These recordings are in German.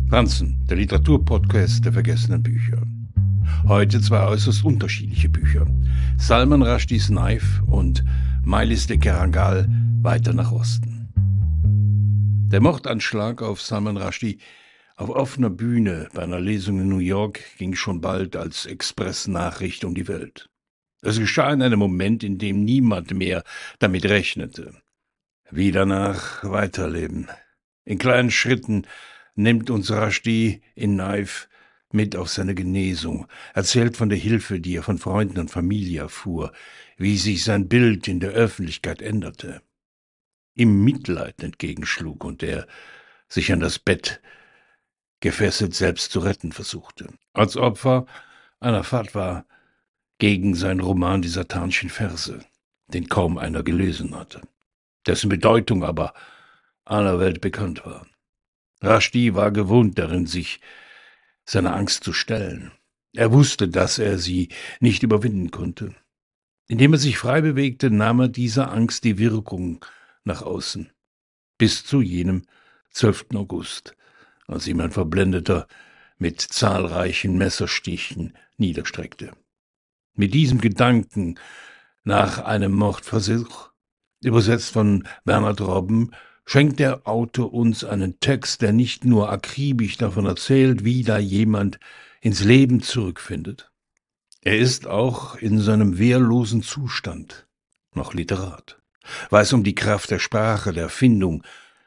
Franzen, der Literaturpodcast der vergessenen Bücher. Heute zwei äußerst unterschiedliche Bücher. Salman Rushdies Knife und Mailis de Kerangal weiter nach Osten. Der Mordanschlag auf Salman Rushdie auf offener Bühne bei einer Lesung in New York ging schon bald als Expressnachricht um die Welt. Es geschah in einem Moment, in dem niemand mehr damit rechnete. Wie danach weiterleben. In kleinen Schritten nimmt uns Rushdie in Knife mit auf seine Genesung, erzählt von der Hilfe, die er von Freunden und Familie erfuhr, wie sich sein Bild in der Öffentlichkeit änderte, ihm Mitleid entgegenschlug und er sich an das Bett gefesselt selbst zu retten versuchte, als Opfer einer Fatwa gegen seinen Roman Die satanischen Verse, den kaum einer gelesen hatte, dessen Bedeutung aber aller Welt bekannt war. Rushdie war gewohnt darin, sich seiner Angst zu stellen. Er wusste, dass er sie nicht überwinden konnte. Indem er sich frei bewegte, nahm er dieser Angst die Wirkung nach außen. Bis zu jenem 12. August, als ihm ein Verblendeter mit zahlreichen Messerstichen niederstreckte. Mit diesem Gedanken nach einem Mordversuch, übersetzt von Bernhard Robben, schenkt der Autor uns einen Text, der nicht nur akribisch davon erzählt, wie da jemand ins Leben zurückfindet. Er ist auch in seinem wehrlosen Zustand noch Literat, weiß um die Kraft der Sprache, der Erfindung,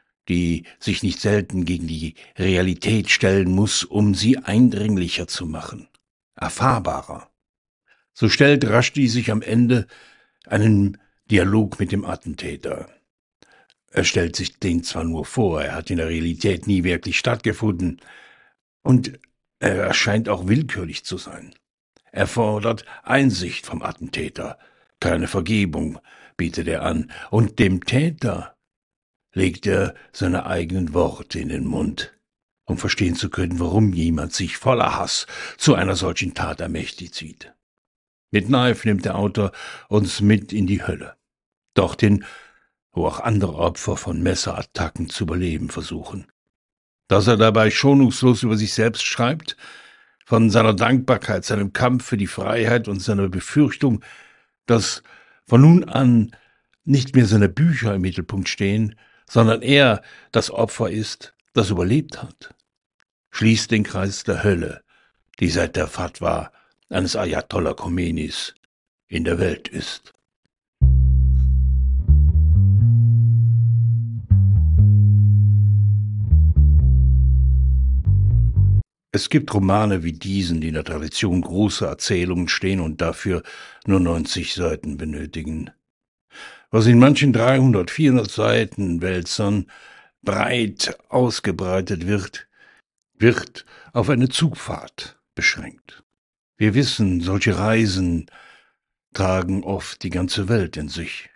die sich nicht selten gegen die Realität stellen muss, um sie eindringlicher zu machen, erfahrbarer. So stellt Rushdie sich am Ende einen Dialog mit dem Attentäter. Er stellt sich den zwar nur vor, er hat in der Realität nie wirklich stattgefunden und er erscheint auch willkürlich zu sein. Er fordert Einsicht vom Attentäter, keine Vergebung bietet er an und dem Täter legt er seine eigenen Worte in den Mund, um verstehen zu können, warum jemand sich voller Hass zu einer solchen Tat ermächtigt sieht. Mit Knife nimmt der Autor uns mit in die Hölle, dorthin, wo auch andere Opfer von Messerattacken zu überleben versuchen. Dass er dabei schonungslos über sich selbst schreibt, von seiner Dankbarkeit, seinem Kampf für die Freiheit und seiner Befürchtung, dass von nun an nicht mehr seine Bücher im Mittelpunkt stehen, sondern er das Opfer ist, das überlebt hat, schließt den Kreis der Hölle, die seit der Fatwa eines Ayatollah Khomeinis in der Welt ist. Es gibt Romane wie diesen, die in der Tradition großer Erzählungen stehen und dafür nur 90 Seiten benötigen. Was in manchen 300, 400 Seiten Wälzern breit ausgebreitet wird, wird auf eine Zugfahrt beschränkt. Wir wissen, solche Reisen tragen oft die ganze Welt in sich.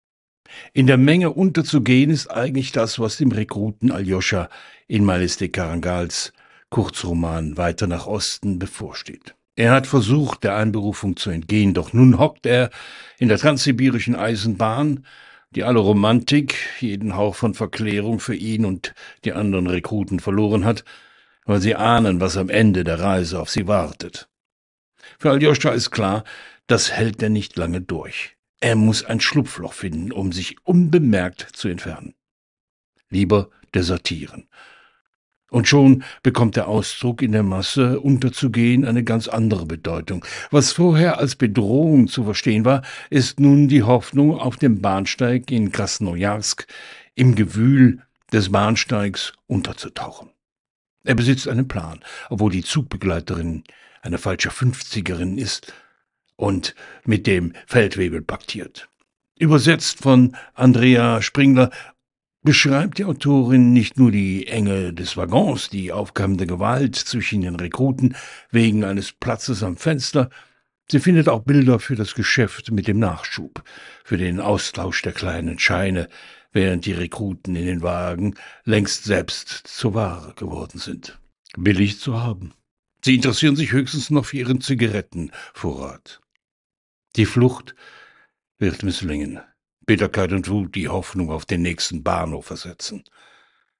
In der Menge unterzugehen ist eigentlich das, was dem Rekruten Aljoscha in Mailis de Kerangals Kurzroman Weiter nach Osten bevorsteht. Er hat versucht, der Einberufung zu entgehen, doch nun hockt er in der transsibirischen Eisenbahn, die alle Romantik, jeden Hauch von Verklärung für ihn und die anderen Rekruten verloren hat, weil sie ahnen, was am Ende der Reise auf sie wartet. Für Aljoscha ist klar, das hält er nicht lange durch. Er muss ein Schlupfloch finden, um sich unbemerkt zu entfernen. Lieber desertieren. Und schon bekommt der Ausdruck, in der Masse unterzugehen, eine ganz andere Bedeutung. Was vorher als Bedrohung zu verstehen war, ist nun die Hoffnung, auf dem Bahnsteig in Krasnojarsk im Gewühl des Bahnsteigs unterzutauchen. Er besitzt einen Plan, obwohl die Zugbegleiterin eine falsche 50erin ist und mit dem Feldwebel paktiert. Übersetzt von Andrea Springler beschreibt die Autorin nicht nur die Enge des Waggons, die aufkeimende Gewalt zwischen den Rekruten wegen eines Platzes am Fenster, sie findet auch Bilder für das Geschäft mit dem Nachschub, für den Austausch der kleinen Scheine, während die Rekruten in den Wagen längst selbst zur Ware geworden sind. Billig zu haben. Sie interessieren sich höchstens noch für ihren Zigarettenvorrat. Die Flucht wird misslingen. Bitterkeit und Wut die Hoffnung auf den nächsten Bahnhof ersetzen.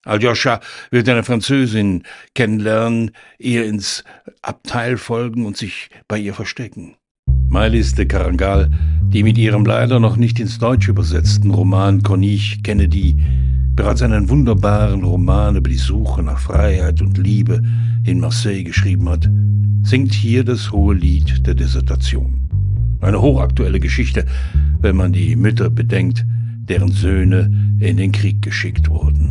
Aljoscha wird eine Französin kennenlernen, ihr ins Abteil folgen und sich bei ihr verstecken. Maylis de Kerangal, die mit ihrem leider noch nicht ins Deutsche übersetzten Roman Corniche Kennedy bereits einen wunderbaren Roman über die Suche nach Freiheit und Liebe in Marseille geschrieben hat, singt hier das hohe Lied der Desertation. Eine hochaktuelle Geschichte, wenn man die Mütter bedenkt, deren Söhne in den Krieg geschickt wurden.